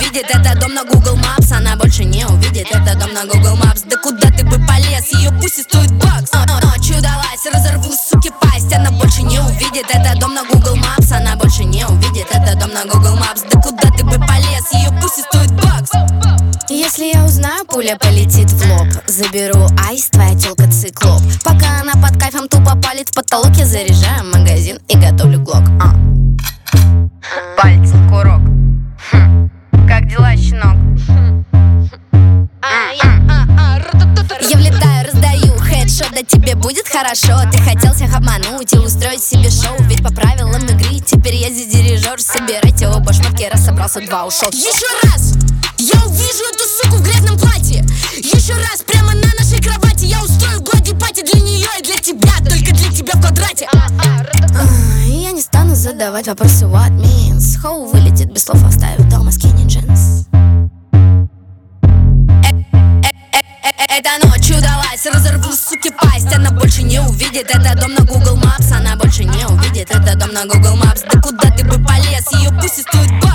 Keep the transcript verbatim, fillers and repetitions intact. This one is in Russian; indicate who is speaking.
Speaker 1: увидит. Это дом на Google Maps, она больше не увидит. Это дом на Google Maps, да куда ты бы полез? Ее пусть стоит бакс. Ночью далась, разорву, суки, пасть. Она больше не увидит. Это дом на Google Maps, она больше не увидит. Это дом на Google Maps, да куда ты бы полез? Ее пусть стоит бакс.
Speaker 2: Если я узнаю, пуля полетит в лоб. Заберу айс, твоя тёлка циклоп. Пока она под кайфом тупо палит в потолок, я заряжаю магазин и готовлю глок. а.
Speaker 1: Пальцы в курок. Хм. Как дела, щенок?
Speaker 2: Я влетаю, раздаю хедшот, да тебе будет хорошо. Ты хотел всех обмануть и устроить себе шоу. Ведь по правилам игры теперь я здесь дирижер. Собирайте оба шмотки, раз собрался, два ушел.
Speaker 1: Еще раз! Я увижу эту суку в грязном платье. Еще раз, прямо на нашей кровати. Я устрою глади-пати для нее и для тебя. Только для тебя в квадрате.
Speaker 2: а, Я не стану задавать вопросы what means. Хоу вылетит без слов, оставив дома скини джинс.
Speaker 1: Эта ночь удалась, разорву, суки, пасть. Она больше не увидит. Это дом на Google Maps, она больше не увидит. Это дом на Google Maps, да куда ты бы полез? Ее пусть стоит.